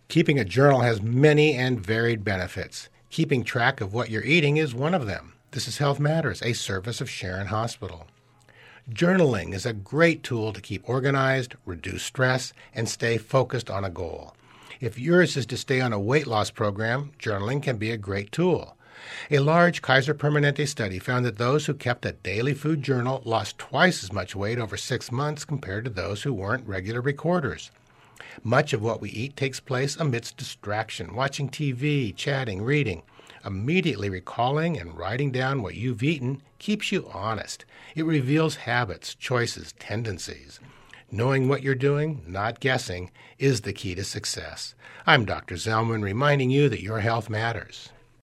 Keeping a journal has many and varied benefits. Keeping track of what you're eating is one of them. This is Health Matters, a service of Sharon Hospital. Journaling is a great tool to keep organized, reduce stress, and stay focused on a goal. If yours is to stay on a weight loss program, journaling can be a great tool. A large Kaiser Permanente study found that those who kept a daily food journal lost twice as much weight over 6 months compared to those who weren't regular recorders. Much of what we eat takes place amidst distraction, watching TV, chatting, reading. Immediately recalling and writing down what you've eaten keeps you honest. It reveals habits, choices, tendencies. Knowing what you're doing, not guessing, is the key to success. I'm Dr. Zellman reminding you that your health matters.